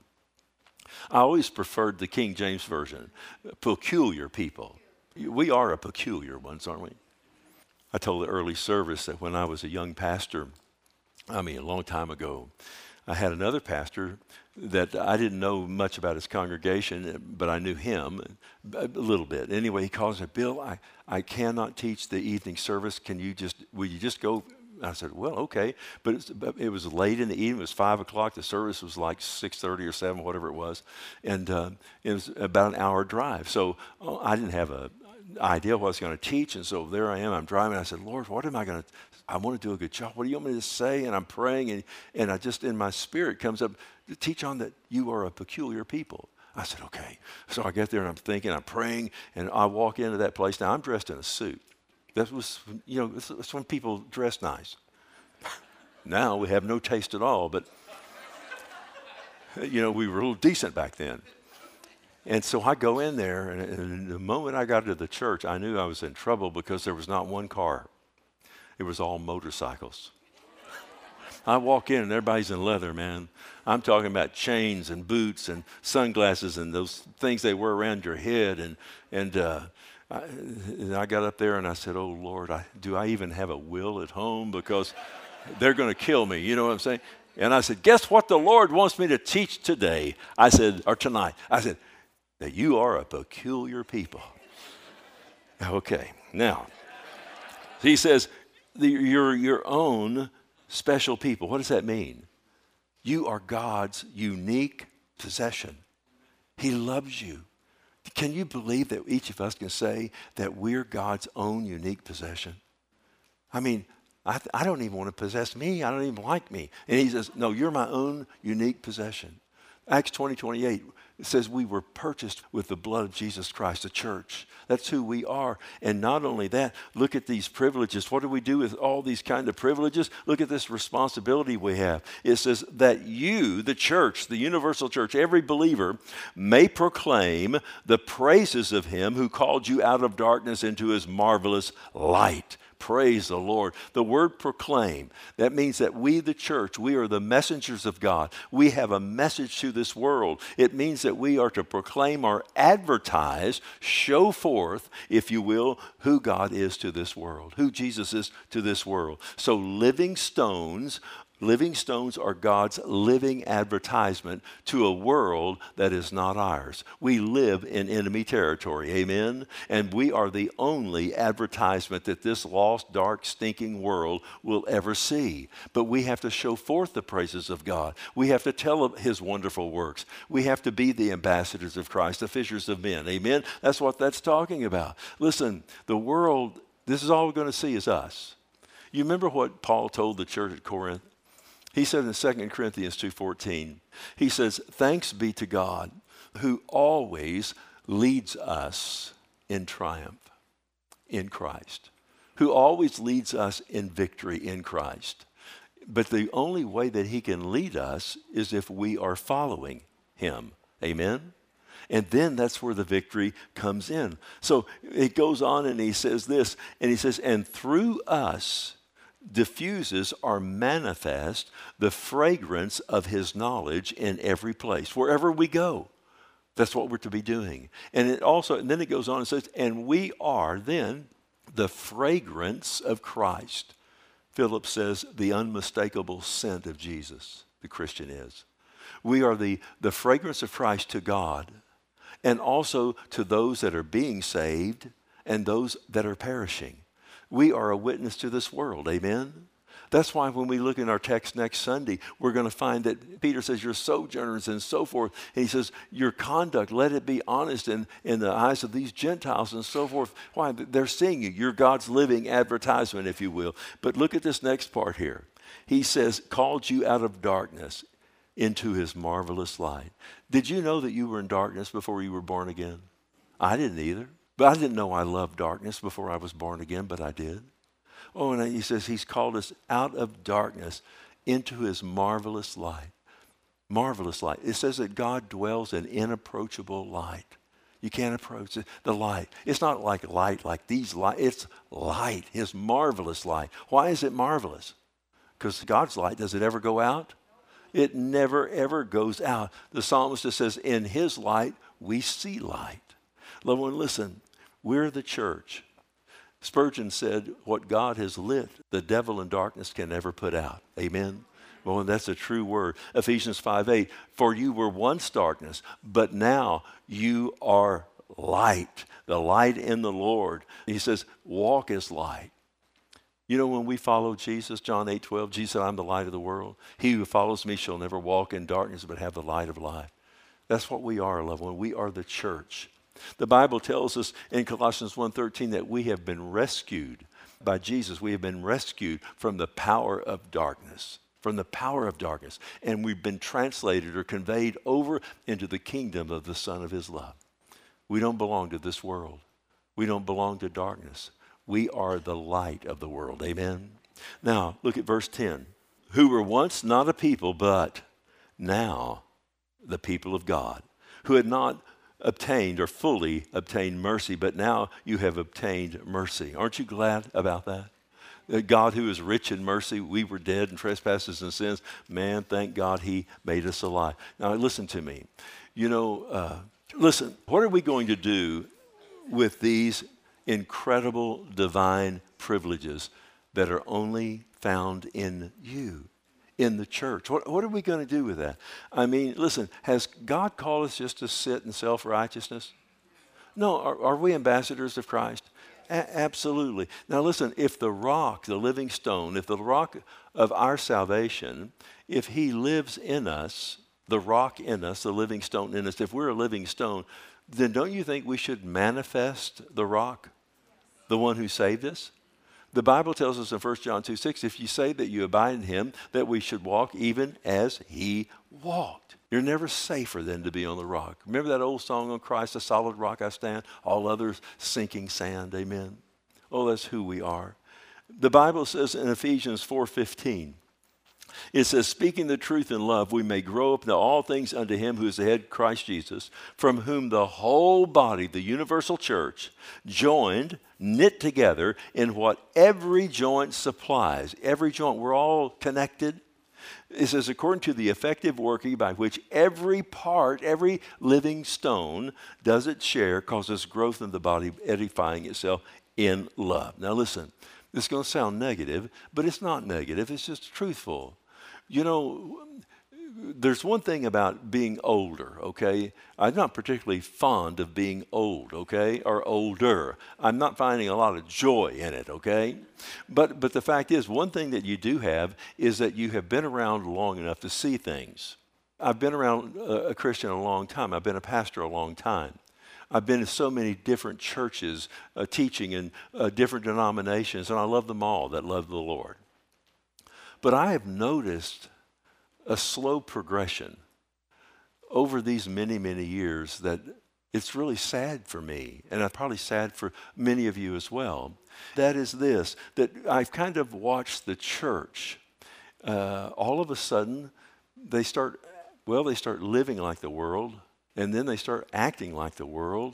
I always preferred the King James Version. Peculiar people. We are a peculiar ones, aren't we? I told the early service that when I was a young pastor, I mean a long time ago, I had another pastor that I didn't know much about his congregation, but I knew him a little bit. Anyway, he calls me, Bill, I, I cannot teach the evening service. Can you just, will you just go? I said, well, okay. But, it's, but it was late in the evening. It was five o'clock. The service was like six thirty or seven, whatever it was. And uh, it was about an hour drive. So uh, I didn't have a idea what I was going to teach, and so there I am. I'm driving. I said, Lord, what am I going to? I want to do a good job. What do you want me to say? And I'm praying, and and I just in my spirit comes up to teach on that you are a peculiar people. I said, okay. So I get there and I'm thinking, I'm praying, and I walk into that place. Now I'm dressed in a suit. That was, you know, that's when people dress nice. Now we have no taste at all, but you know, we were a little decent back then. And so I go in there, and, and the moment I got to the church, I knew I was in trouble because there was not one car. It was all motorcycles. I walk in, and everybody's in leather, man. I'm talking about chains and boots and sunglasses and those things they wear around your head. And and, uh, I, and I got up there, and I said, oh, Lord, I, do I even have a will at home? Because they're going to kill me. You know what I'm saying? And I said, guess what the Lord wants me to teach today? I said, or tonight. I said, that you are a peculiar people. Okay, now, he says, the, you're your own special people. What does that mean? You are God's unique possession. He loves you. Can you believe that each of us can say that we're God's own unique possession? I mean, I, th- I don't even want to possess me. I don't even like me. And he says, no, you're my own unique possession. Acts twenty, twenty-eight, it says we were purchased with the blood of Jesus Christ, the church. That's who we are. And not only that, look at these privileges. What do we do with all these kind of privileges? Look at this responsibility we have. It says that you, the church, the universal church, every believer, may proclaim the praises of him who called you out of darkness into his marvelous light. Praise the Lord. The word proclaim, that means that we, the church, we are the messengers of God. We have a message to this world. It means that that we are to proclaim or advertise, show forth, if you will, who God is to this world, who Jesus is to this world. So living stones Living stones are God's living advertisement to a world that is not ours. We live in enemy territory, amen? And we are the only advertisement that this lost, dark, stinking world will ever see. But we have to show forth the praises of God. We have to tell of his wonderful works. We have to be the ambassadors of Christ, the fishers of men, amen? That's what that's talking about. Listen, the world, this is all we're going to see is us. You remember what Paul told the church at Corinth? He said in Second Corinthians two fourteen, he says, thanks be to God who always leads us in triumph in Christ, who always leads us in victory in Christ. But the only way that he can lead us is if we are following him. Amen? And then that's where the victory comes in. So it goes on and he says this, and he says, and through us, diffuses or manifest the fragrance of his knowledge in every place, wherever we go. That's what we're to be doing. And it also, and then it goes on and says, and we are then the fragrance of Christ. Philip says the unmistakable scent of Jesus, the Christian is. We are the, the fragrance of Christ to God, and also to those that are being saved and those that are perishing. We are a witness to this world, amen? That's why when we look in our text next Sunday, we're going to find that Peter says, you're sojourners and so forth. And he says, your conduct, let it be honest in, in the eyes of these Gentiles and so forth. Why? They're seeing you. You're God's living advertisement, if you will. But look at this next part here. He says, called you out of darkness into his marvelous light. Did you know that you were in darkness before you were born again? I didn't either. But I didn't know I loved darkness before I was born again, but I did. Oh, and he says he's called us out of darkness into his marvelous light. Marvelous light. It says that God dwells in inapproachable light. You can't approach it. The light. It's not like light like these light. It's light, his marvelous light. Why is it marvelous? Because God's light, does it ever go out? It never, ever goes out. The psalmist just says, in his light, we see light. Loved one, listen. We're the church. Spurgeon said, what God has lit, the devil in darkness can never put out. Amen? Well, that's a true word. Ephesians five eight, for you were once darkness, but now you are light, the light in the Lord. He says, walk as light. You know, when we follow Jesus, John eight twelve, Jesus said, I'm the light of the world. He who follows me shall never walk in darkness, but have the light of life. That's what we are, loved one. We are the church. The Bible tells us in Colossians one thirteen that we have been rescued by Jesus. We have been rescued from the power of darkness, from the power of darkness. And we've been translated or conveyed over into the kingdom of the Son of his love. We don't belong to this world. We don't belong to darkness. We are the light of the world. Amen? Now, look at verse ten. Who were once not a people, but now the people of God, who had not obtained or fully obtained mercy, but now you have obtained mercy. Aren't you glad about that? That God, who is rich in mercy, we were dead in trespasses and sins. Man, thank God he made us alive. Now, listen to me. You know, uh, listen, what are we going to do with these incredible divine privileges that are only found in you? In the church. What, what are we going to do with that? I mean, listen, has God called us just to sit in self-righteousness? No, are, are we ambassadors of Christ? A- absolutely. Now listen, if the rock, the living stone, if the rock of our salvation, if he lives in us, the rock in us, the living stone in us, if we're a living stone, then don't you think we should manifest the rock, the one who saved us? The Bible tells us in First John two six, if you say that you abide in him, that we should walk even as he walked. You're never safer than to be on the rock. Remember that old song on Christ, a solid rock I stand, all others sinking sand, amen? Oh, that's who we are. The Bible says in Ephesians four fifteen, it says, speaking the truth in love, we may grow up into all things unto him who is the head, Christ Jesus, from whom the whole body, the universal church, joined, knit together in what every joint supplies. Every joint, we're all connected. It says, according to the effective working by which every part, every living stone does its share, causes growth in the body, edifying itself in love. Now listen, this is going to sound negative, but it's not negative. It's just truthful. You know, there's one thing about being older, okay? I'm not particularly fond of being old, okay, or older. I'm not finding a lot of joy in it, okay? But but the fact is, one thing that you do have is that you have been around long enough to see things. I've been around a, a Christian a long time. I've been a pastor a long time. I've been in so many different churches uh, teaching in uh, different denominations, and I love them all that love the Lord. But I have noticed a slow progression over these many, many years that it's really sad for me, and it's probably sad for many of you as well. That is this, that I've kind of watched the church. Uh, all of a sudden, they start, well, they start living like the world, and then they start acting like the world,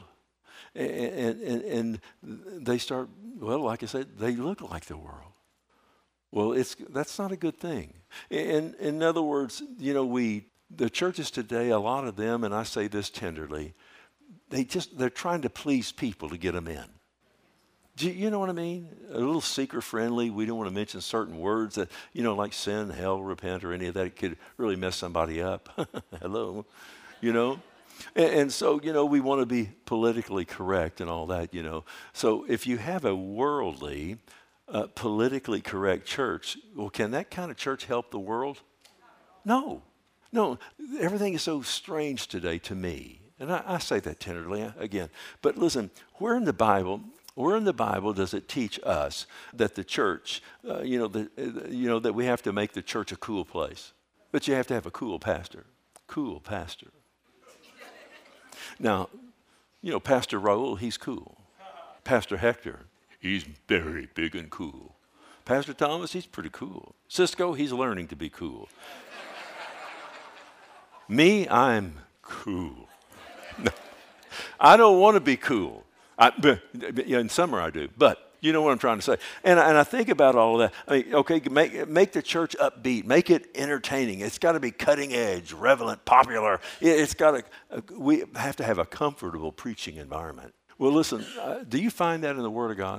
and, and, and they start, well, like I said, they look like the world. Well, it's that's not a good thing. In, in other words, you know, we, the churches today, a lot of them, and I say this tenderly, they just, they're trying to please people to get them in. Do you, you know what I mean? A little seeker-friendly. We don't want to mention certain words that, you know, like sin, hell, repent, or any of that. It could really mess somebody up. Hello, you know? And, and so, you know, we want to be politically correct and all that, you know. So if you have a worldly, Uh, politically correct church, well, can that kind of church help the world? No. No. Everything is so strange today to me. And I, I say that tenderly again. But listen, where in the Bible, where in the Bible does it teach us that the church, uh, you know, the, uh, you know, that we have to make the church a cool place? But you have to have a cool pastor. Cool pastor. Now, you know, Pastor Raul, he's cool. Pastor Hector, he's very big and cool. Pastor Thomas, he's pretty cool. Cisco, he's learning to be cool. Me, I'm cool. No, I don't want to be cool. I, but, in summer I do, but you know what I'm trying to say. And, and I think about all of that. I mean, okay, make, make the church upbeat. Make it entertaining. It's got to be cutting edge, relevant, popular. It, it's got to, we have to have a comfortable preaching environment. Well, listen, uh, do you find that in the Word of God?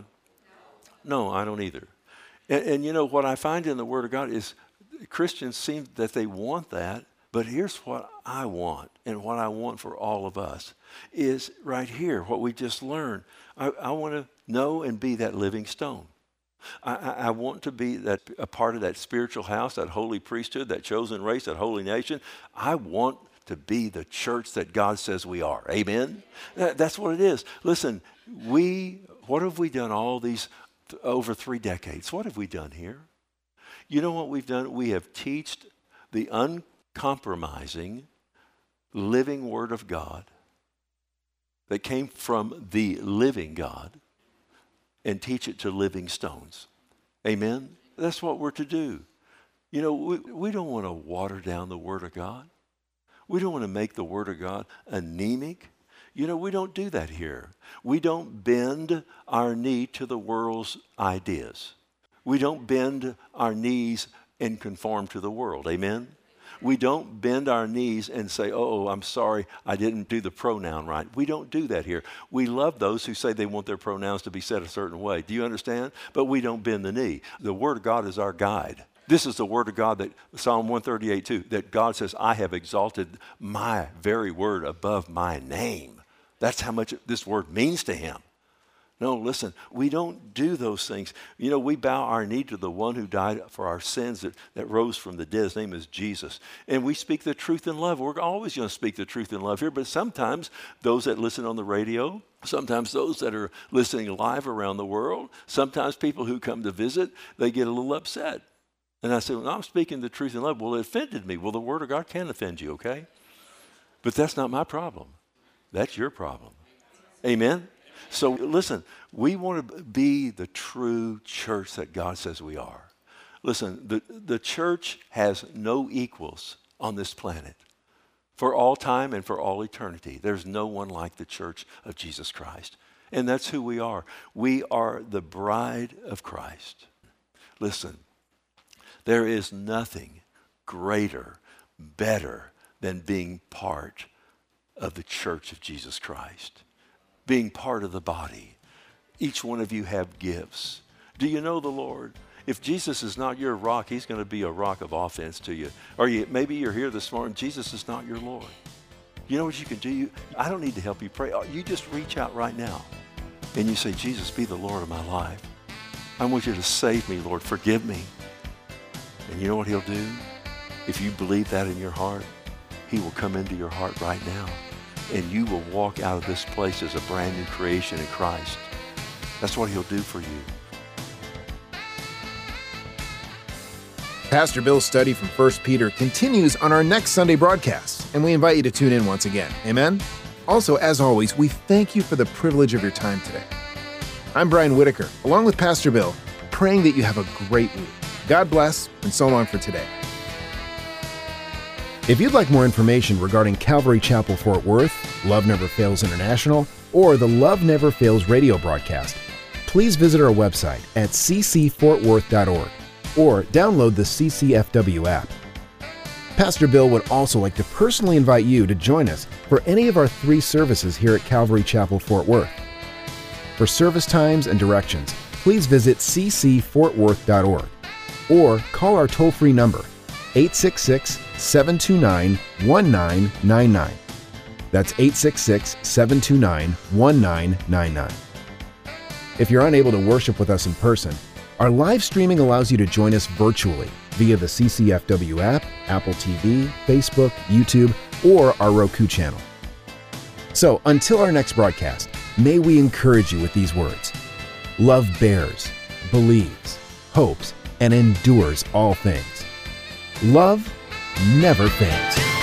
No, I don't either. And, and you know, what I find in the Word of God is Christians seem that they want that, but here's what I want, and what I want for all of us is right here, what we just learned. I, I want to know and be that living stone. I, I, I want to be that a part of that spiritual house, that holy priesthood, that chosen race, that holy nation. I want to be the church that God says we are. Amen? That, that's what it is. Listen, we, what have we done all these, th- over three decades? What have we done here? You know what we've done? We have taught the uncompromising, living Word of God that came from the living God and teach it to living stones. Amen? That's what we're to do. You know, we, we don't want to water down the Word of God. We don't want to make the Word of God anemic. You know, we don't do that here. We don't bend our knee to the world's ideas. We don't bend our knees and conform to the world. Amen? We don't bend our knees and say, oh, I'm sorry, I didn't do the pronoun right. We don't do that here. We love those who say they want their pronouns to be said a certain way. Do you understand? But we don't bend the knee. The Word of God is our guide. This is the Word of God that Psalm one thirty-eight two, that God says, I have exalted my very word above my name. That's how much this word means to him. No, listen, we don't do those things. You know, we bow our knee to the one who died for our sins that, that rose from the dead. His name is Jesus. And we speak the truth in love. We're always going to speak the truth in love here, but sometimes those that listen on the radio, sometimes those that are listening live around the world, sometimes people who come to visit, they get a little upset. And I said, well, I'm speaking the truth in love. Well, it offended me. Well, the Word of God can offend you, okay? But that's not my problem. That's your problem. Amen? So listen, we want to be the true church that God says we are. Listen, the, the church has no equals on this planet. For all time and for all eternity, there's no one like the church of Jesus Christ. And that's who we are. We are the bride of Christ. Listen, there is nothing greater, better than being part of the church of Jesus Christ, being part of the body. Each one of you have gifts. Do you know the Lord? If Jesus is not your rock, he's going to be a rock of offense to you. Or you, maybe you're here this morning, Jesus is not your Lord. You know what you can do? You, I don't need to help you pray. You just reach out right now and you say, Jesus, be the Lord of my life. I want you to save me, Lord. Forgive me. And you know what he'll do? If you believe that in your heart, he will come into your heart right now and you will walk out of this place as a brand new creation in Christ. That's what he'll do for you. Pastor Bill's study from First Peter continues on our next Sunday broadcast, and we invite you to tune in once again. Amen? Also, as always, we thank you for the privilege of your time today. I'm Brian Whitaker, along with Pastor Bill, praying that you have a great week. God bless, and so long for today. If you'd like more information regarding Calvary Chapel Fort Worth, Love Never Fails International, or the Love Never Fails radio broadcast, please visit our website at c c fort worth dot org. or download the C C F W app. Pastor Bill would also like to personally invite you to join us for any of our three services here at Calvary Chapel Fort Worth. For service times and directions, please visit c c fort worth dot org or call our toll-free number, eight six six, seven two nine, one nine nine nine. That's eight six six, seven two nine, one nine nine nine. If you're unable to worship with us in person, our live streaming allows you to join us virtually via the C C F W app, Apple T V, Facebook, YouTube, or our Roku channel. So until our next broadcast, may we encourage you with these words. Love bears, believes, hopes, and endures all things. Love never fails.